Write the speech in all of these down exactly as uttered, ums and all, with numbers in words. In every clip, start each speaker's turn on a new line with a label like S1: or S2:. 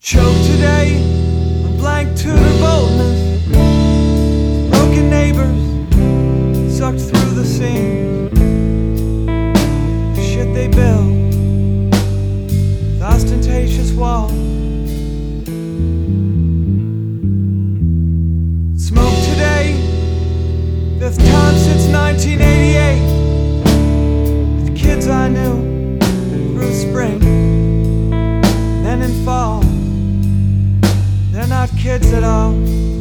S1: Choke today on blank tutor boldness. Broken neighbors sucked through the seams. The shit they build with ostentatious walls. Smoke today, fifth time since nineteen eighty-eight. With kids I knew through spring, then in fall. They're not kids at all.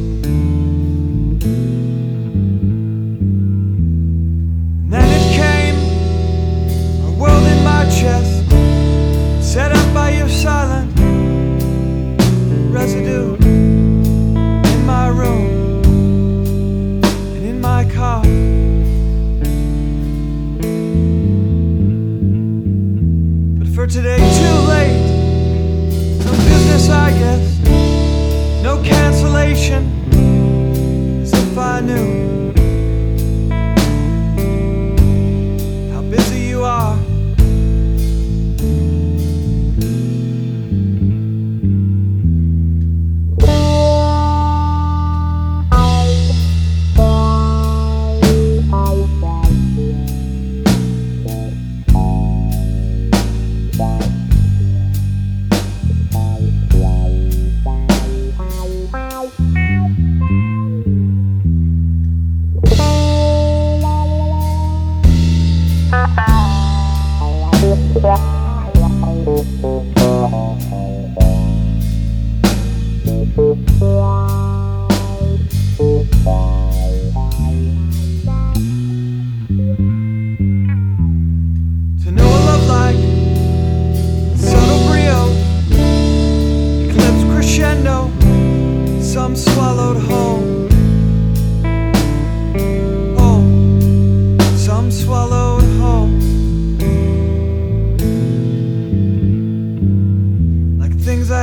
S1: And then it came, a world in my chest, set up by your silent residue. In my room and in my car. But for today, too late. No business, I guess. No cancellation, as if I knew how busy you are. To know a love like subtle brio, eclipse crescendo, some swallowed whole. Oh, some swallowed whole. Like things I